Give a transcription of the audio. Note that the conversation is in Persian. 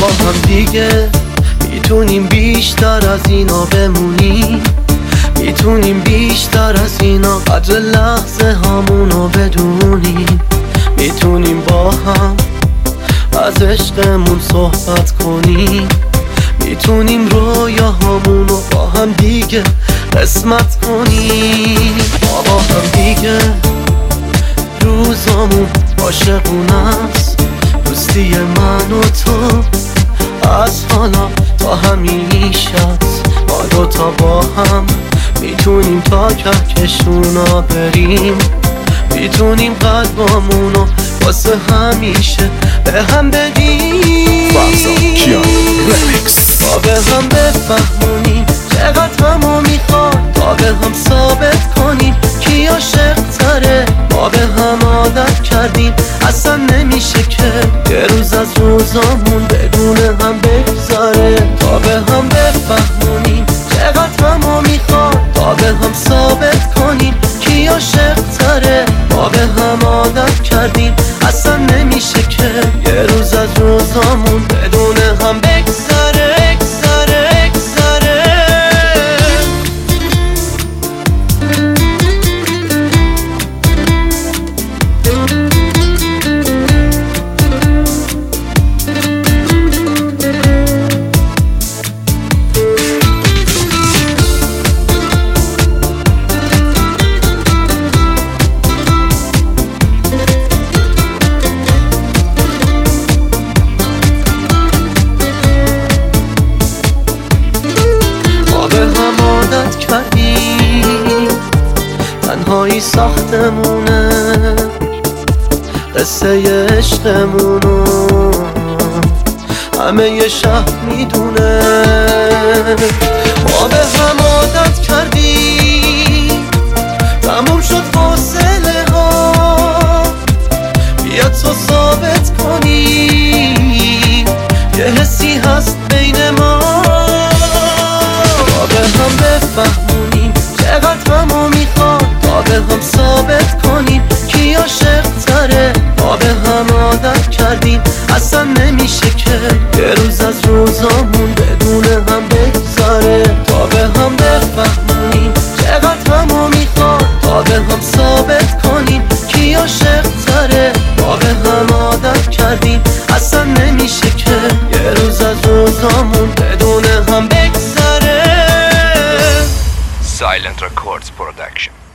هم دیگه میتونیم بیشتر از اینا بمونیم، میتونیم بیشتر از اینا قدر لحظه همونو بدونیم، میتونیم با هم از عشقمون صحبت کنیم، میتونیم رویاهامونو با هم دیگه قسمت کنیم. با هم دیگه روزامون عاشقونه است، دوستی من و تو از حالا تا همیشه است. ما دوتا با هم میتونیم تا کهکشونا بریم، میتونیم قلبامونو واسه همیشه به هم بدیم. تا به هم بفهمونیم چقدر همو میخواد، تا به هم ثابت کنیم کی عاشق تره. ما به هم عادت کردیم اصلا نمیشه که یه روز از روزامون بدون هم بگذاره. تا به هم بفهمونیم چقدر همو میخواد، تا به هم ثابت کنیم کی عاشق تره. ما به هم عادت کردیم اصلا نمیشه که یه روز از روزامون بدون هم بگذره. تنهایی ساختمونه قصه عشقمونو، همه یه شهر میدونه. ما به هم عادت کردیم تموم شد فاصله ها، بیا تو ثابت کنی یه حسی هست بین ما. ما به هم بفهمونیم چقدر همو میخواد، تا به هم ثابت کنیم کی عاشق تره. ما به هم عادت کردیم اصلا نمیشه که یه روز از روزامون بدون هم بگذاره. تا به هم بفهمونیم چقدر همو میخواد، تا به هم ثابت کنیم کی عاشق تره. ما به هم عادت کردیم اصلا نمیشه که یه روز از روزامون بدون هم بگذاره. Silent Records Production.